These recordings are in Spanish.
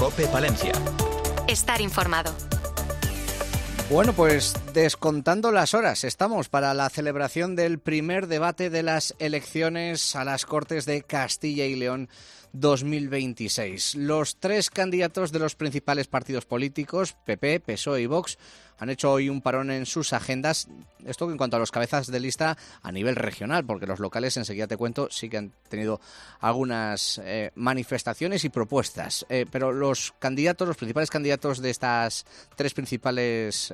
COPE Palencia. Estar informado. Bueno, pues descontando las horas, estamos para la celebración del primer debate de las elecciones a las Cortes de Castilla y León 2026. Los tres candidatos de los principales partidos políticos, PP, PSOE y Vox, han hecho hoy un parón en sus agendas. Esto en cuanto a los cabezas de lista a nivel regional, porque los locales, enseguida te cuento, sí que han tenido algunas manifestaciones y propuestas. Pero los principales candidatos de estos principales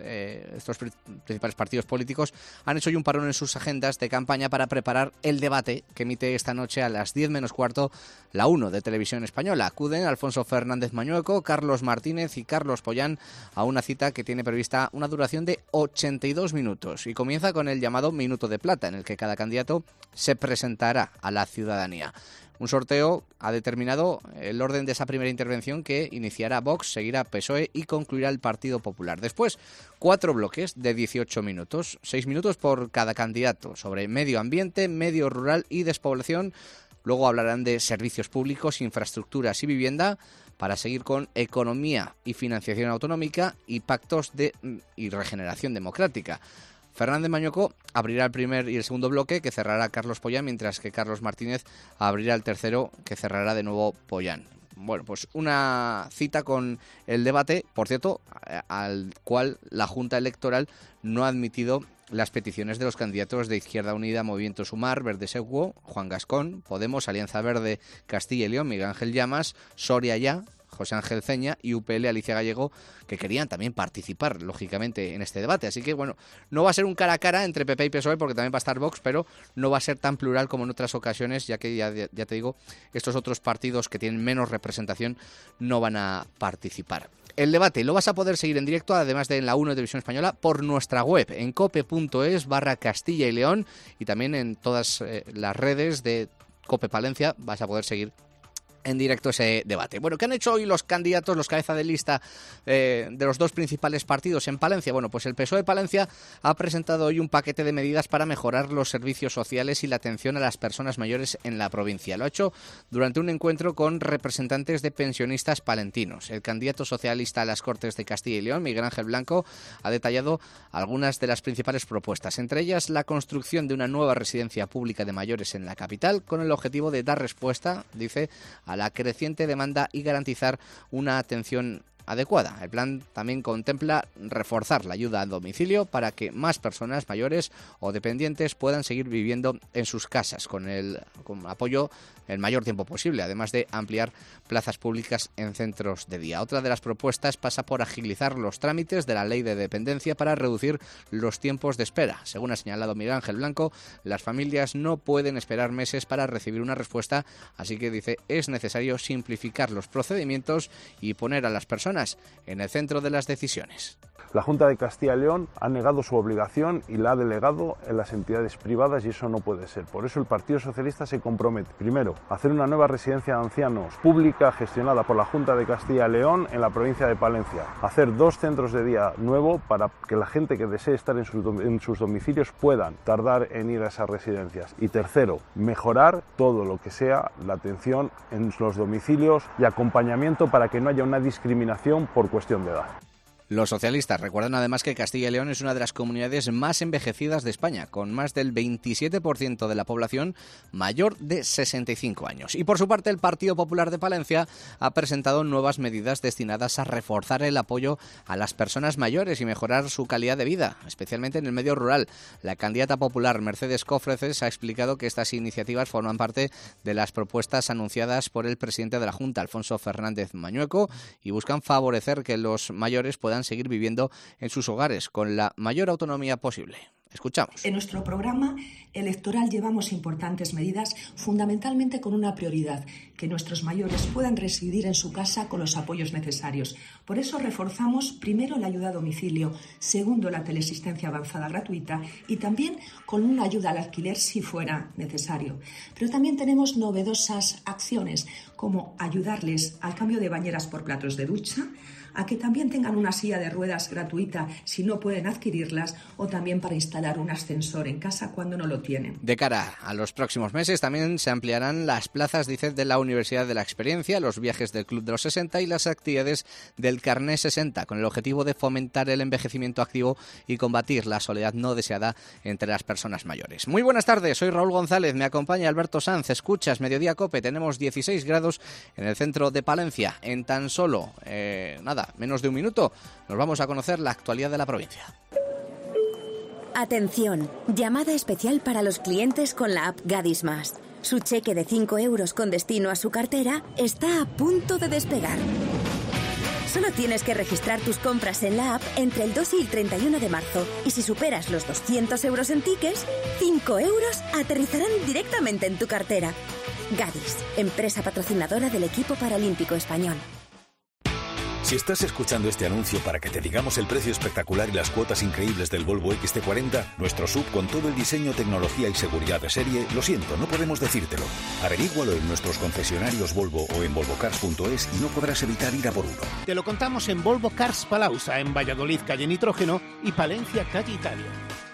partidos políticos han hecho hoy un parón en sus agendas de campaña para preparar el debate que emite esta noche a las 10 menos cuarto la 1 de Televisión Española. Acuden Alfonso Fernández Mañueco, Carlos Martínez y Carlos Pollán a una cita que tiene prevista una duración de 82 minutos y comienza con el llamado Minuto de Plata, en el que cada candidato se presentará a la ciudadanía. Un sorteo ha determinado el orden de esa primera intervención, que iniciará Vox, seguirá PSOE y concluirá el Partido Popular. Después, 4 bloques de 18 minutos, 6 minutos por cada candidato, sobre medio ambiente, medio rural y despoblación. Luego hablarán de servicios públicos, infraestructuras y vivienda, para seguir con economía y financiación autonómica y pactos y regeneración democrática. Fernández Mañueco abrirá el primer y el segundo bloque, que cerrará Carlos Pollán, mientras que Carlos Martínez abrirá el tercero, que cerrará de nuevo Pollán. Bueno, pues una cita con el debate, por cierto, al cual la Junta Electoral no ha admitido las peticiones de los candidatos de Izquierda Unida, Movimiento Sumar, Verde Seguo, Juan Gascón, Podemos, Alianza Verde, Castilla y León, Miguel Ángel Llamas, Soria Ya, José Ángel Ceña y UPL, Alicia Gallego, que querían también participar, lógicamente, en este debate. Así que, bueno, no va a ser un cara a cara entre PP y PSOE, porque también va a estar Vox, pero no va a ser tan plural como en otras ocasiones, ya que, ya te digo, estos otros partidos que tienen menos representación no van a participar. El debate lo vas a poder seguir en directo, además de en la 1 de Televisión Española, por nuestra web, en cope.es/Castilla y León, y también en todas las redes de COPE Palencia vas a poder seguir en directo ese debate. Bueno, ¿qué han hecho hoy los candidatos, los cabezas de lista de los dos principales partidos en Palencia? Bueno, pues el PSOE de Palencia ha presentado hoy un paquete de medidas para mejorar los servicios sociales y la atención a las personas mayores en la provincia. Lo ha hecho durante un encuentro con representantes de pensionistas palentinos. El candidato socialista a las Cortes de Castilla y León, Miguel Ángel Blanco, ha detallado algunas de las principales propuestas, entre ellas la construcción de una nueva residencia pública de mayores en la capital, con el objetivo de dar respuesta, dice, a la creciente demanda y garantizar una atención adecuada. El plan también contempla reforzar la ayuda a domicilio para que más personas mayores o dependientes puedan seguir viviendo en sus casas con apoyo el mayor tiempo posible, además de ampliar plazas públicas en centros de día. Otra de las propuestas pasa por agilizar los trámites de la ley de dependencia para reducir los tiempos de espera. Según ha señalado Miguel Ángel Blanco, las familias no pueden esperar meses para recibir una respuesta, así que dice es necesario simplificar los procedimientos y poner a las personas en el centro de las decisiones. La Junta de Castilla y León ha negado su obligación y la ha delegado en las entidades privadas, y eso no puede ser. Por eso el Partido Socialista se compromete, primero, a hacer una nueva residencia de ancianos pública gestionada por la Junta de Castilla y León en la provincia de Palencia, hacer 2 centros de día nuevos para que la gente que desee estar en sus domicilios puedan tardar en ir a esas residencias. Y tercero, mejorar todo lo que sea la atención en los domicilios y acompañamiento para que no haya una discriminación por cuestión de edad. Los socialistas recuerdan además que Castilla y León es una de las comunidades más envejecidas de España, con más del 27% de la población mayor de 65 años. Y por su parte, el Partido Popular de Palencia ha presentado nuevas medidas destinadas a reforzar el apoyo a las personas mayores y mejorar su calidad de vida, especialmente en el medio rural. La candidata popular Mercedes Cofreces ha explicado que estas iniciativas forman parte de las propuestas anunciadas por el presidente de la Junta, Alfonso Fernández Mañueco, y buscan favorecer que los mayores puedan seguir viviendo en sus hogares con la mayor autonomía posible. Escuchamos. En nuestro programa electoral llevamos importantes medidas, fundamentalmente con una prioridad: que nuestros mayores puedan residir en su casa con los apoyos necesarios. Por eso reforzamos primero la ayuda a domicilio, segundo la teleasistencia avanzada gratuita y también con una ayuda al alquiler si fuera necesario. Pero también tenemos novedosas acciones como ayudarles al cambio de bañeras por platos de ducha, a que también tengan una silla de ruedas gratuita si no pueden adquirirlas, o también para instalar un ascensor en casa cuando no lo tienen. De cara a los próximos meses también se ampliarán las plazas, dice, de la Universidad de la Experiencia, los viajes del Club de los 60 y las actividades del Carné 60, con el objetivo de fomentar el envejecimiento activo y combatir la soledad no deseada entre las personas mayores. Muy buenas tardes, soy Raúl González, me acompaña Alberto Sanz, escuchas Mediodía COPE, tenemos 16 grados en el centro de Palencia. En tan solo, menos de un minuto, nos vamos a conocer la actualidad de la provincia. Atención, llamada especial para los clientes con la app Gadis Más. Su cheque de 5 euros con destino a su cartera está a punto de despegar. Solo tienes que registrar tus compras en la app entre el 2 y el 31 de marzo. Y si superas los 200 euros en tickets, 5 euros aterrizarán directamente en tu cartera. Gadis, empresa patrocinadora del equipo paralímpico español. Si estás escuchando este anuncio para que te digamos el precio espectacular y las cuotas increíbles del Volvo XC40, nuestro SUV con todo el diseño, tecnología y seguridad de serie, lo siento, no podemos decírtelo. Averígualo en nuestros concesionarios Volvo o en volvocars.es y no podrás evitar ir a por uno. Te lo contamos en Volvo Cars Palauza, en Valladolid, calle Nitrógeno, y Palencia, calle Italia.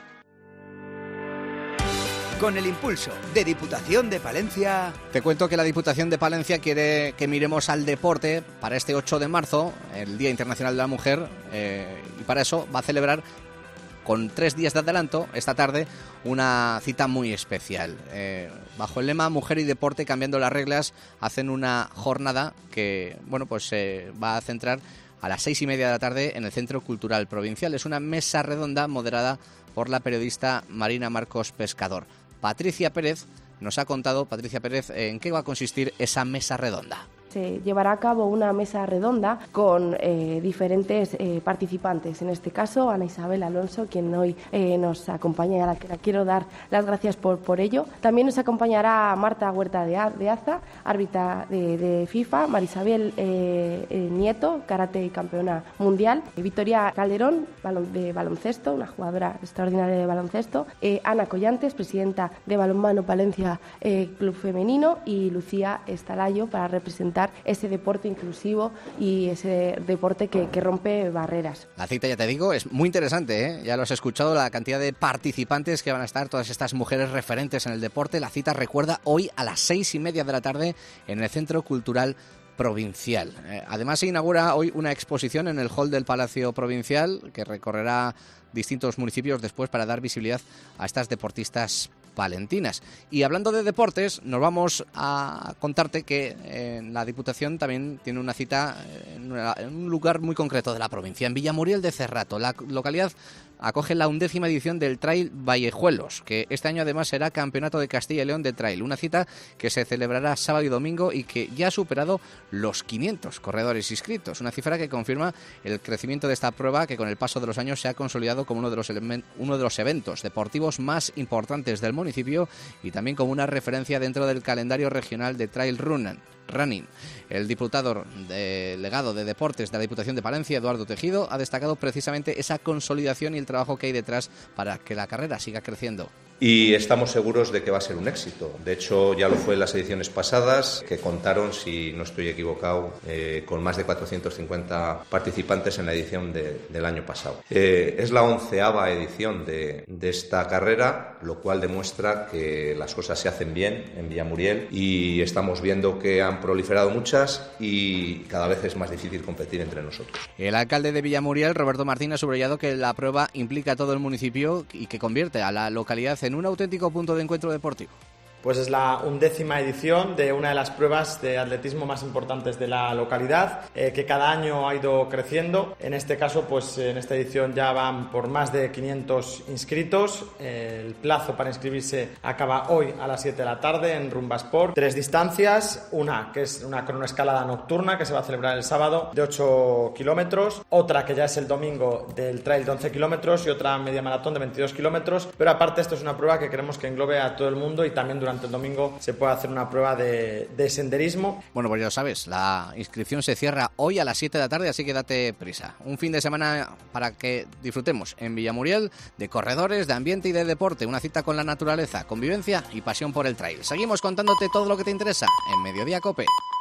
Con el impulso de Diputación de Palencia. Te cuento que la Diputación de Palencia quiere que miremos al deporte para este 8 de marzo, el Día Internacional de la Mujer, y para eso va a celebrar con 3 días de adelanto esta tarde una cita muy especial. Bajo el lema Mujer y Deporte cambiando las reglas, hacen una jornada que se va a centrar a las 6:30 de la tarde en el Centro Cultural Provincial. Es una mesa redonda moderada por la periodista Marina Marcos Pescador. Patricia Pérez nos ha contado, en qué va a consistir esa mesa redonda. Se llevará a cabo una mesa redonda con diferentes participantes. En este caso, Ana Isabel Alonso, quien hoy nos acompaña y a la que quiero dar las gracias por ello. También nos acompañará Marta Huerta de Aza, árbitra de FIFA, Marisabel Nieto, karate y campeona mundial, Victoria Calderón, de baloncesto, una jugadora extraordinaria de baloncesto, Ana Collantes, presidenta de Balonmano Palencia Club Femenino, y Lucía Estalayo, para representar ese deporte inclusivo y ese deporte que rompe barreras. La cita, ya te digo, es muy interesante, ¿eh? Ya lo has escuchado, la cantidad de participantes que van a estar, todas estas mujeres referentes en el deporte. La cita, recuerda, hoy a las 6:30 de la tarde en el Centro Cultural Provincial. Además, se inaugura hoy una exposición en el hall del Palacio Provincial que recorrerá distintos municipios después para dar visibilidad a estas deportistas palentinas. Y hablando de deportes, nos vamos a contarte que la Diputación también tiene una cita en un lugar muy concreto de la provincia, en Villamuriel de Cerrato. La localidad acoge la 11ª edición del Trail Vallejuelos, que este año además será Campeonato de Castilla y León de Trail, una cita que se celebrará sábado y domingo y que ya ha superado los 500 corredores inscritos, una cifra que confirma el crecimiento de esta prueba, que con el paso de los años se ha consolidado como uno de los eventos deportivos más importantes del municipio y también como una referencia dentro del calendario regional de Trail Running. El diputado delegado de Deportes de la Diputación de Palencia, Eduardo Tejido, ha destacado precisamente esa consolidación y el trabajo que hay detrás para que la carrera siga creciendo. Y estamos seguros de que va a ser un éxito. De hecho, ya lo fue en las ediciones pasadas, que contaron, si no estoy equivocado, con más de 450 participantes en la edición del año pasado. Es la 11ª edición de esta carrera, lo cual demuestra que las cosas se hacen bien en Villamuriel y estamos viendo que han proliferado muchas y cada vez es más difícil competir entre nosotros. El alcalde de Villamuriel, Roberto Martín, ha subrayado que la prueba implica a todo el municipio y que convierte a la localidad en un auténtico punto de encuentro deportivo. Pues es la 11ª edición de una de las pruebas de atletismo más importantes de la localidad, que cada año ha ido creciendo. En este caso, pues en esta edición ya van por más de 500 inscritos. El plazo para inscribirse acaba hoy a las 7 de la tarde en Rumba Sport. 3 distancias, una que es una cronoescalada nocturna que se va a celebrar el sábado de 8 kilómetros, otra que ya es el domingo del trail de 11 kilómetros y otra media maratón de 22 kilómetros. Pero aparte, esto es una prueba que queremos que englobe a todo el mundo y también durante el domingo se puede hacer una prueba de senderismo. Bueno, pues ya lo sabes, la inscripción se cierra hoy a las 7 de la tarde, así que date prisa. Un fin de semana para que disfrutemos en Villamuriel de corredores, de ambiente y de deporte, una cita con la naturaleza, convivencia y pasión por el trail. Seguimos contándote todo lo que te interesa en Mediodía COPE.